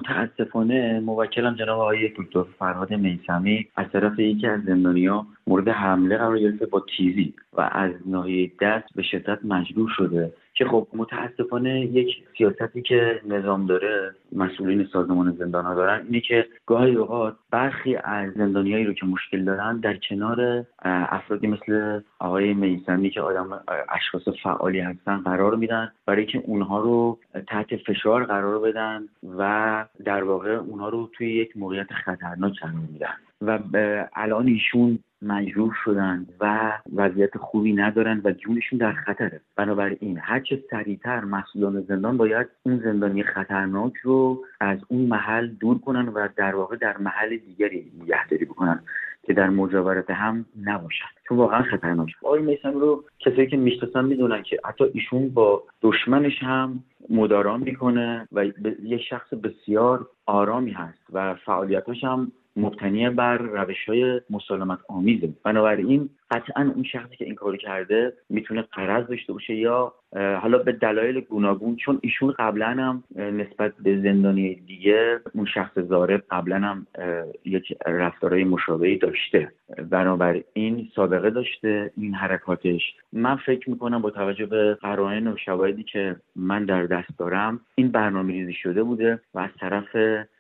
متاسفانه موکلم جناب آقای دکتر فرهاد میثمی از طرف یکی از زندانی‌ها مورد حمله قرار گرفته با تیزی و از ناحیه دست به شدت مجروح شده که خب متاسفانه یک سیاستی که نظام داره، مسئولین سازمان زندان‌ها دارن، اینه که گاهی اوقات برخی از زندانیایی رو که مشکل دارن در کنار افرادی مثل آقای میثمی که اشخاص فعالی هستن قرار میدن برای که اونها رو تحت فشار قرار بدن و در واقع اونها رو توی یک موقعیت خطرناک قرار میدن و الان ایشون مجروح شدن و وضعیت خوبی ندارن و جونشون در خطره. بنابراین هرچه سریعتر مسئولان زندان باید اون زندانی خطرناک رو از اون محل دور کنن و در واقع در محل دیگری نگهداری بکنن که در مجاورت هم نباشن، چون واقعا خطرناک. آقای میثمی رو کسایی که میشناسن میدونن که حتی ایشون با دشمنش هم مدارا میکنه و یک شخص بسیار آرامی هست و فعالیتاش هم مبتنی بر روش‌های مسالمت آمیزه. بنابراین قطعاً اون شخصی که این کارو کرده میتونه غرض داشته باشه یا حالا به دلایل گوناگون، چون ایشون قبلا هم نسبت به زندانی دیگه اون شخص ضارب قبلا هم یک رفتارهای مشابهی داشته، بنابراین سابقه داشته این حرکاتش. من فکر میکنم با توجه به قرائن و شواهدی که من در دست دارم این برنامه‌ریزی شده بوده و از طرف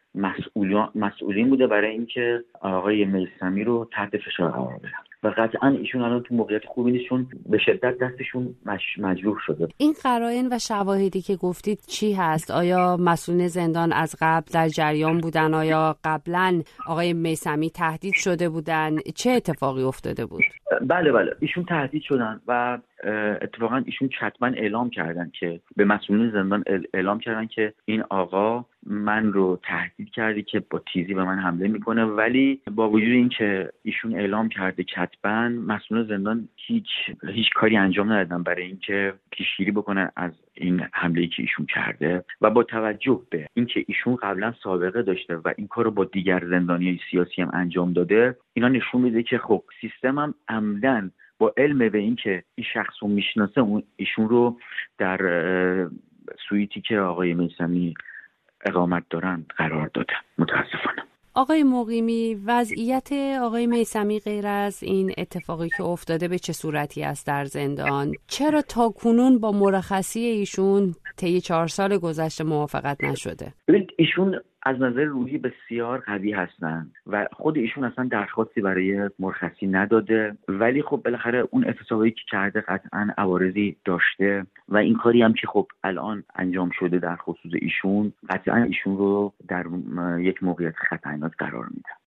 مسئولین بوده برای اینکه آقای میثمی رو تحت فشار قرار بدن و قطعا ایشون الان تو موقعیت خوبی نیستشون، به شدت دستشون مجروح شده. این قرائن و شواهدی که گفتید چی هست؟ آیا مسئولین زندان از قبل در جریان بودن؟ آیا قبلا آقای میثمی تهدید شده بودن؟ چه اتفاقی افتاده بود؟ بله ایشون تهدید شدن و اتفاقا ایشون چتما اعلام کردن که به مسئولین زندان اعلام کردن که این آقا من رو تهدید کرده که با تیزی به من حمله میکنه، ولی با وجود این که ایشون اعلام کرده چتما، مسئولین زندان هیچ کاری انجام ندادن برای اینکه پیشگیری بکنن از این حمله‌ای که ایشون کرده و با توجه به اینکه ایشون قبلا سابقه داشته و این کارو با دیگر زندانیای سیاسی هم انجام داده، اینا نشون میده که خب سیستم هم عمدن با علم به این که این شخص رو میشناسه ایشون رو در سویتی که آقای میثمی اقامت دارن قرار داده. متاسفانه آقای مقیمی، وضعیت آقای میثمی غیر از این اتفاقی که افتاده به چه صورتی است در زندان؟ چرا تا کنون با مرخصی ایشون طی 4 سال گذشته موافقت نشده؟ ببینید ایشون از نظر روحی بسیار قوی هستن و خود ایشون اصلا درخواستی برای مرخصی نداده، ولی خب بالاخره اون اعتصابی که کرده قطعا عوارضی داشته و این کاری هم که خب الان انجام شده در خصوص ایشون قطعا ایشون رو در یک موقعیت خطرناک قرار میده.